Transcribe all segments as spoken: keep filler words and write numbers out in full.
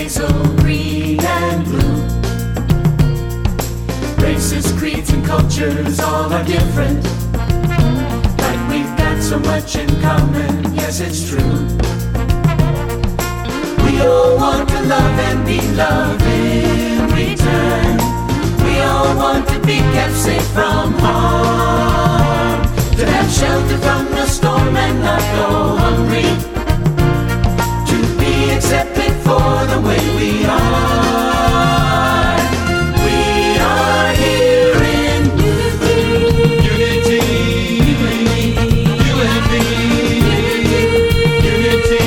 hazel, green and blue. Races, creeds and cultures all are different, but we've got so much in common, yes it's true. We all want to love and be loved in return. We all want to be kept safe from harm, to have shelter from the storm and not go hungry, to be accepted for the way we are. We are here in unity. Unity. Unity. Unity.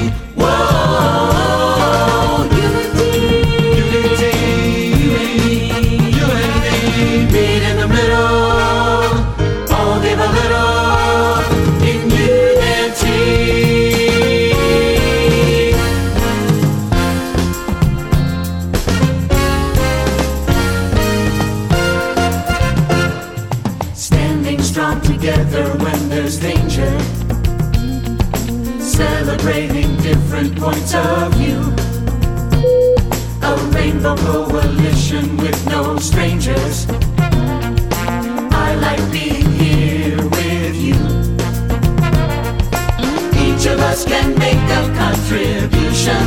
Whoa. Unity. Unity. You and me. Meet in the middle. All give a little in unity. Standing strong together when there's danger, celebrating different points of view. A rainbow coalition with no strangers. I like being here with you. Each of us can make a contribution.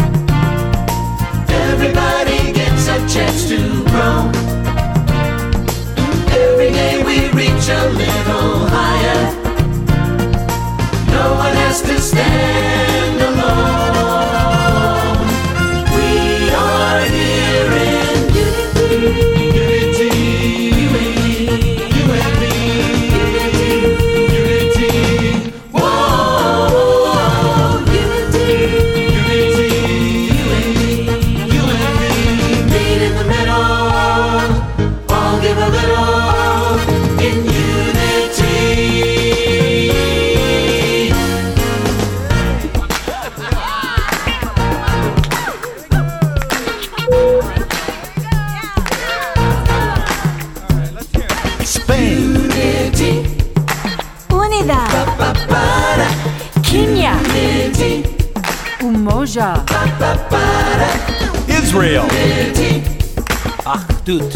Everybody gets a chance to grow. Every day we reach a little higher. No one has to stand alone. We are here in unity. Unity. You and me. Unity. Unity. Whoa. Unity. Unity. You and me. Meet in the middle. All give a little in unity. Spain, Unity. Unidad, Para. Kenya, Unity. Umoja, Israel, Unity. Achdut,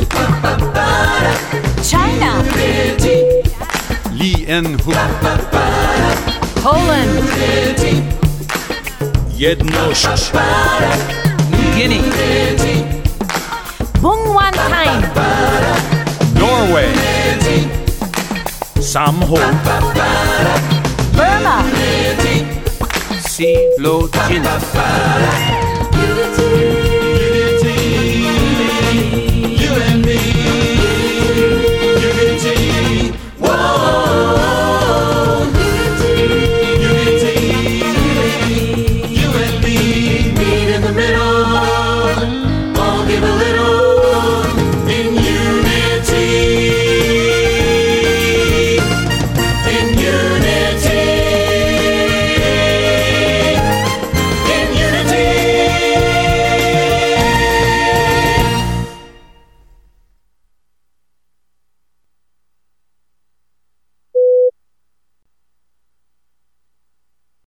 China, Unity. Lee En Hu, Poland, Jedność, New Guinea, Bungwan Time, Norway, Samho, Burma, Si Lo Jin,